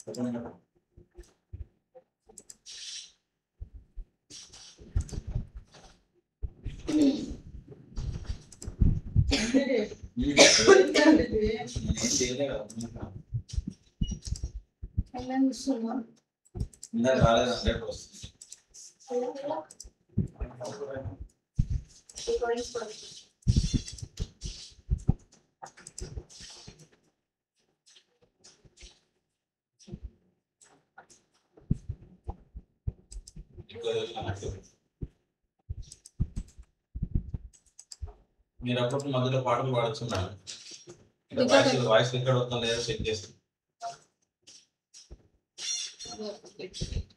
మీరు అప్పుడు మధ్యలో పాటలు పాడుతున్నారు. వాయిస్ రికార్డ్ అవుతుందో లేదో చెక్ చేస్తాను.